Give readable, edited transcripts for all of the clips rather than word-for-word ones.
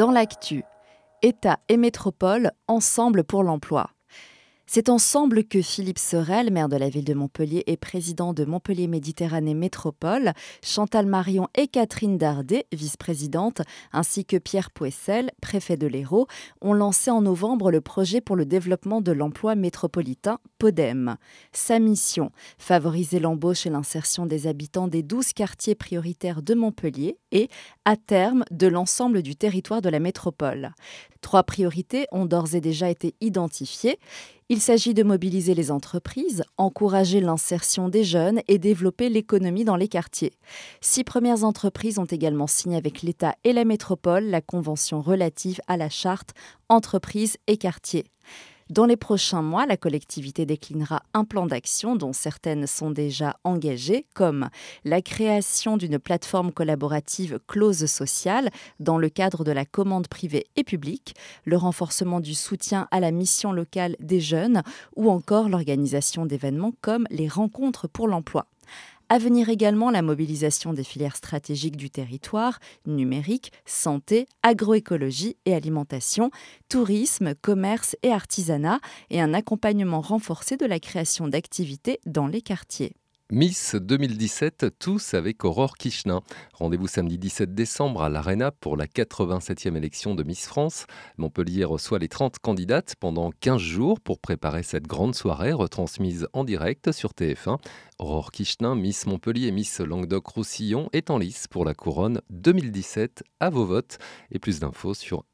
Dans l'actu, État et métropole, ensemble pour l'emploi. C'est ensemble que Philippe Sorel, maire de la ville de Montpellier et président de Montpellier Méditerranée Métropole, Chantal Marion et Catherine Dardet, vice-présidente, ainsi que Pierre Poissel, préfet de l'Hérault, ont lancé en novembre le projet pour le développement de l'emploi métropolitain PODEM. Sa mission, favoriser l'embauche et l'insertion des habitants des 12 quartiers prioritaires de Montpellier et, à terme, de l'ensemble du territoire de la métropole. 3 priorités ont d'ores et déjà été identifiées. Il s'agit de mobiliser les entreprises, encourager l'insertion des jeunes et développer l'économie dans les quartiers. 6 premières entreprises ont également signé avec l'État et la métropole la convention relative à la charte entreprises et quartiers. Dans les prochains mois, la collectivité déclinera un plan d'action dont certaines sont déjà engagées, comme la création d'une plateforme collaborative clause sociale dans le cadre de la commande privée et publique, le renforcement du soutien à la mission locale des jeunes ou encore l'organisation d'événements comme les rencontres pour l'emploi. À venir également la mobilisation des filières stratégiques du territoire, numérique, santé, agroécologie et alimentation, tourisme, commerce et artisanat, et un accompagnement renforcé de la création d'activités dans les quartiers. Miss 2017, tous avec Aurore Kichenin. Rendez-vous samedi 17 décembre à l'Arena pour la 87e élection de Miss France. Montpellier reçoit les 30 candidates pendant 15 jours pour préparer cette grande soirée retransmise en direct sur TF1. Aurore Kichenin, Miss Montpellier et Miss Languedoc-Roussillon est en lice pour la couronne 2017. À vos votes et plus d'infos sur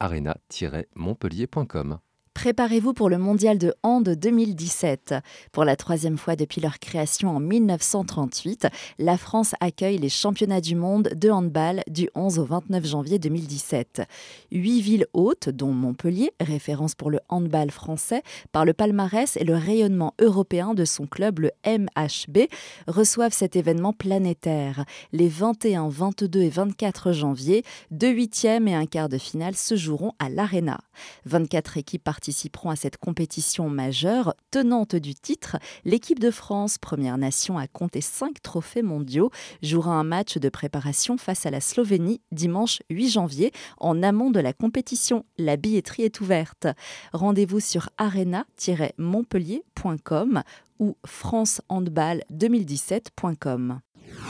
arena-montpellier.com. Préparez-vous pour le mondial de hand 2017. Pour la 3e fois depuis leur création en 1938, la France accueille les championnats du monde de handball du 11 au 29 janvier 2017. 8 villes hôtes, dont Montpellier, référence pour le handball français, par le palmarès et le rayonnement européen de son club, le MHB, reçoivent cet événement planétaire. Les 21, 22 et 24 janvier, 2 huitièmes et un quart de finale se joueront à l'Arena. 24 équipes participeront à cette compétition majeure. Tenante du titre, l'équipe de France, première nation à compter 5 trophées mondiaux, jouera un match de préparation face à la Slovénie dimanche 8 janvier en amont de la compétition. La billetterie est ouverte. Rendez-vous sur arena-montpellier.com ou francehandball2017.com.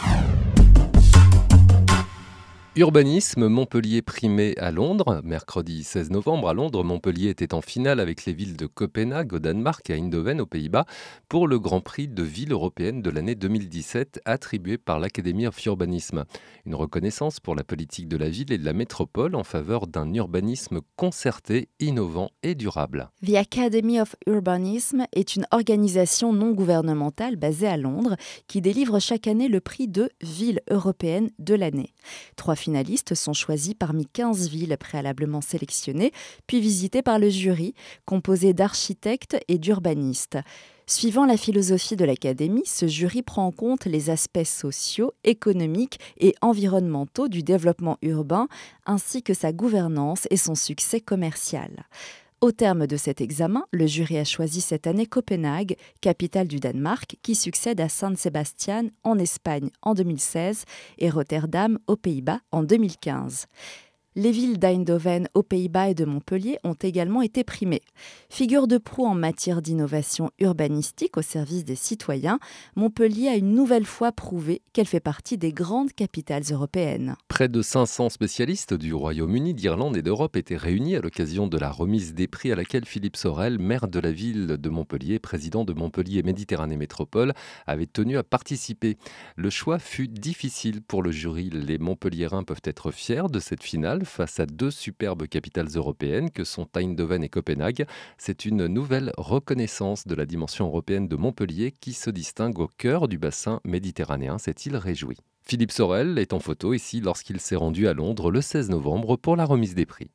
Urbanisme, Montpellier primé à Londres. Mercredi 16 novembre à Londres, Montpellier était en finale avec les villes de Copenhague au Danemark et Eindhoven aux Pays-Bas pour le Grand Prix de ville européenne de l'année 2017 attribué par l'Academy of Urbanism. Une reconnaissance pour la politique de la ville et de la métropole en faveur d'un urbanisme concerté, innovant et durable. The Academy of Urbanism est une organisation non gouvernementale basée à Londres qui délivre chaque année le prix de Ville européenne de l'année. 3 finalistes sont choisis parmi 15 villes préalablement sélectionnées, puis visitées par le jury, composé d'architectes et d'urbanistes. Suivant la philosophie de l'Académie, ce jury prend en compte les aspects sociaux, économiques et environnementaux du développement urbain, ainsi que sa gouvernance et son succès commercial. Au terme de cet examen, le jury a choisi cette année Copenhague, capitale du Danemark, qui succède à San Sebastian en Espagne en 2016 et Rotterdam aux Pays-Bas en 2015. Les villes d'Eindhoven aux Pays-Bas et de Montpellier ont également été primées. Figure de proue en matière d'innovation urbanistique au service des citoyens, Montpellier a une nouvelle fois prouvé qu'elle fait partie des grandes capitales européennes. Près de 500 spécialistes du Royaume-Uni, d'Irlande et d'Europe étaient réunis à l'occasion de la remise des prix à laquelle Philippe Sorel, maire de la ville de Montpellier, président de Montpellier Méditerranée Métropole, avait tenu à participer. Le choix fut difficile pour le jury. Les Montpelliérains peuvent être fiers de cette finale face à 2 superbes capitales européennes que sont Eindhoven et Copenhague. C'est une nouvelle reconnaissance de la dimension européenne de Montpellier qui se distingue au cœur du bassin méditerranéen, s'est-il réjoui. Philippe Sorel est en photo ici lorsqu'il s'est rendu à Londres le 16 novembre pour la remise des prix.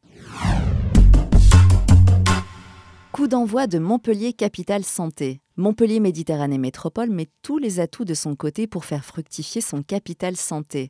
Coup d'envoi de Montpellier Capitale Santé. Montpellier Méditerranée Métropole met tous les atouts de son côté pour faire fructifier son capital santé.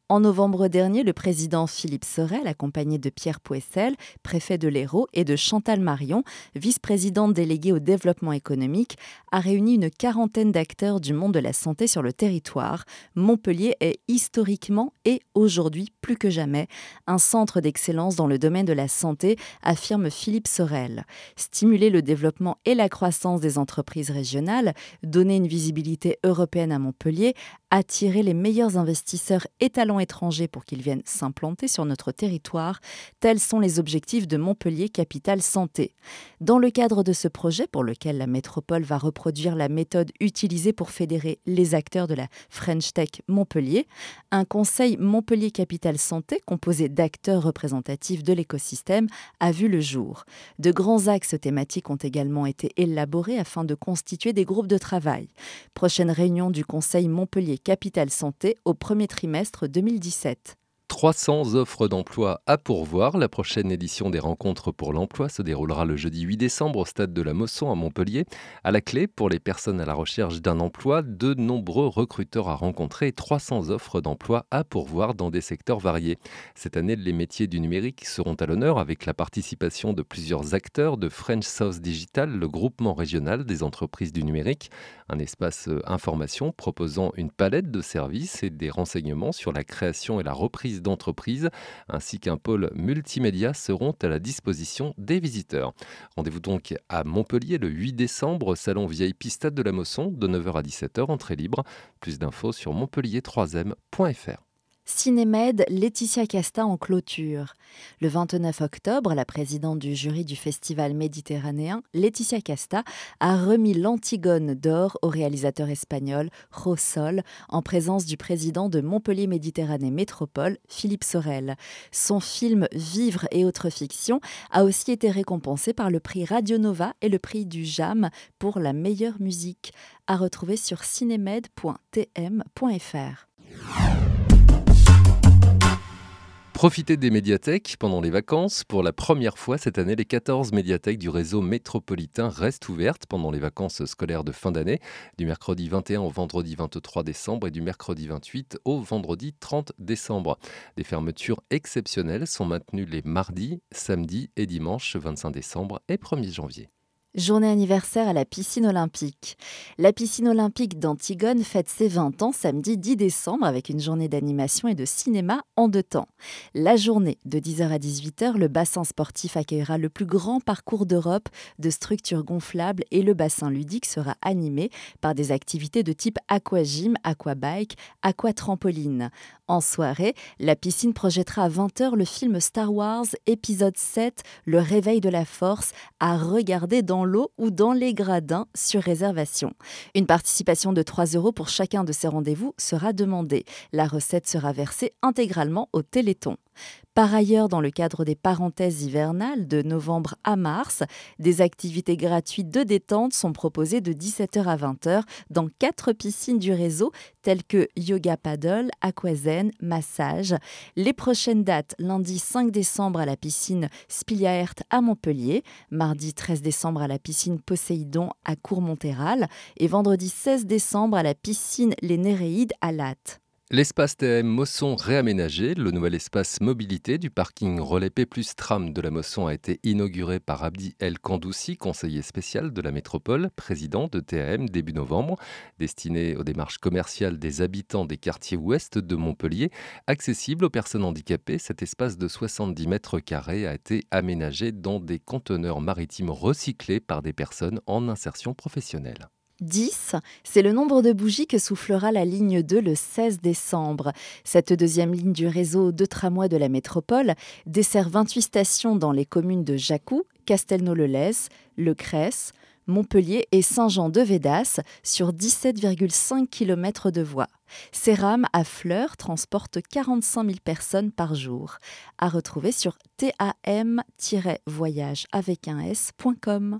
En novembre dernier, le président Philippe Sorel, accompagné de Pierre Pouessel, préfet de l'Hérault, et de Chantal Marion, vice-présidente déléguée au développement économique, a réuni une quarantaine d'acteurs du monde de la santé sur le territoire. Montpellier est historiquement et aujourd'hui plus que jamais un centre d'excellence dans le domaine de la santé, affirme Philippe Sorel. Stimuler le développement et la croissance des entreprises régionales, donner une visibilité européenne à Montpellier, attirer les meilleurs investisseurs et talents étrangers pour qu'ils viennent s'implanter sur notre territoire, tels sont les objectifs de Montpellier Capitale Santé. Dans le cadre de ce projet, pour lequel la métropole va reproduire la méthode utilisée pour fédérer les acteurs de la French Tech Montpellier, un conseil Montpellier Capitale Santé composé d'acteurs représentatifs de l'écosystème a vu le jour. De grands axes thématiques ont également été élaborés afin de constituer des groupes de travail. Prochaine réunion du conseil Montpellier Capitale Santé au premier trimestre 2017. 300 offres d'emploi à pourvoir. La prochaine édition des rencontres pour l'emploi se déroulera le jeudi 8 décembre au stade de la Mosson à Montpellier. À la clé, pour les personnes à la recherche d'un emploi, de nombreux recruteurs à rencontrer et 300 offres d'emploi à pourvoir dans des secteurs variés. Cette année, les métiers du numérique seront à l'honneur avec la participation de plusieurs acteurs de French South Digital, le groupement régional des entreprises du numérique, un espace information proposant une palette de services et des renseignements sur la création et la reprise d'entreprises, ainsi qu'un pôle multimédia seront à la disposition des visiteurs. Rendez-vous donc à Montpellier le 8 décembre, salon VIP Stade de la Mosson, de 9h à 17h, entrée libre. Plus d'infos sur montpellier3m.fr. Cinémed, Laetitia Casta en clôture. Le 29 octobre, la présidente du jury du Festival méditerranéen, Laetitia Casta, a remis l'Antigone d'or au réalisateur espagnol Josol, en présence du président de Montpellier Méditerranée Métropole, Philippe Sorel. Son film Vivre et autres fictions a aussi été récompensé par le prix Radio Nova et le prix du JAM pour la meilleure musique. À retrouver sur cinémed.tm.fr. Profitez des médiathèques pendant les vacances. Pour la première fois cette année, les 14 médiathèques du réseau métropolitain restent ouvertes pendant les vacances scolaires de fin d'année, du mercredi 21 au vendredi 23 décembre et du mercredi 28 au vendredi 30 décembre. Des fermetures exceptionnelles sont maintenues les mardis, samedis et dimanches 25 décembre et 1er janvier. Journée anniversaire à la piscine olympique. La piscine olympique d'Antigone fête ses 20 ans samedi 10 décembre avec une journée d'animation et de cinéma en 2 temps. La journée de 10h à 18h, le bassin sportif accueillera le plus grand parcours d'Europe de structures gonflables et le bassin ludique sera animé par des activités de type aquagym, aquabike, aquatrampoline. En soirée, la piscine projettera à 20h le film Star Wars épisode 7, Le réveil de la force, à regarder dans l'eau ou dans les gradins sur réservation. Une participation de 3 € pour chacun de ces rendez-vous sera demandée. La recette sera versée intégralement au Téléthon. Par ailleurs, dans le cadre des parenthèses hivernales de novembre à mars, des activités gratuites de détente sont proposées de 17h à 20h dans 4 piscines du réseau telles que yoga paddle, aquazen, massage. Les prochaines dates, lundi 5 décembre à la piscine Spiliaert à Montpellier, mardi 13 décembre à la piscine Poséidon à Courmontéral et vendredi 16 décembre à la piscine Les Néréides à Latte. L'espace TM Mosson réaménagé, le nouvel espace mobilité du parking Relais P+ Tram de la Mosson a été inauguré par Abdi El Kandoussi, conseiller spécial de la métropole, président de TAM début novembre, destiné aux démarches commerciales des habitants des quartiers ouest de Montpellier. Accessible aux personnes handicapées, cet espace de 70 mètres carrés a été aménagé dans des conteneurs maritimes recyclés par des personnes en insertion professionnelle. 10, c'est le nombre de bougies que soufflera la ligne 2 le 16 décembre. Cette deuxième ligne du réseau de tramway de la métropole dessert 28 stations dans les communes de Jacou, Castelnau-le-Lez, Le Cresse, Montpellier et Saint-Jean-de-Védas sur 17,5 km de voies. Ces rames à fleurs transportent 45 000 personnes par jour. À retrouver sur tam-voyage.com.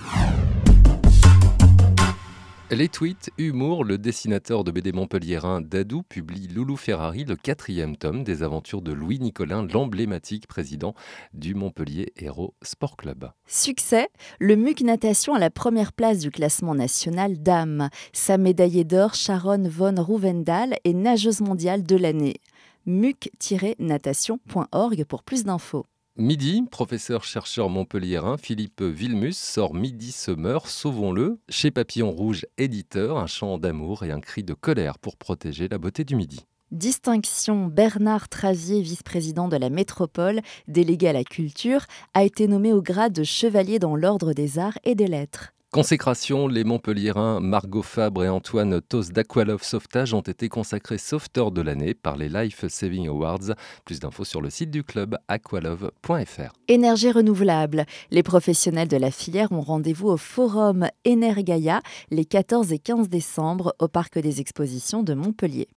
Les tweets, humour, le dessinateur de BD montpelliérain Dadou publie Loulou Ferrari, le 4e tome des aventures de Louis Nicolin, l'emblématique président du Montpellier Hérault Sport Club. Succès, le MUC Natation à la première place du classement national dames. Sa médaillée d'or, Sharon von Rouwendahl, est nageuse mondiale de l'année. muc-natation.org pour plus d'infos. Midi, professeur-chercheur montpelliérain Philippe Wilmus sort Midi se meurt, sauvons-le, chez Papillon Rouge éditeur, un chant d'amour et un cri de colère pour protéger la beauté du Midi. Distinction, Bernard Travier, vice-président de la métropole, délégué à la culture, a été nommé au grade de chevalier dans l'ordre des arts et des lettres. Consécration, les Montpelliérains Margot Fabre et Antoine Tos d'Aqualove Sauvetage ont été consacrés sauveteurs de l'année par les Life Saving Awards. Plus d'infos sur le site du club aqualove.fr. Énergie renouvelable. Les professionnels de la filière ont rendez-vous au forum Energaia les 14 et 15 décembre au Parc des Expositions de Montpellier.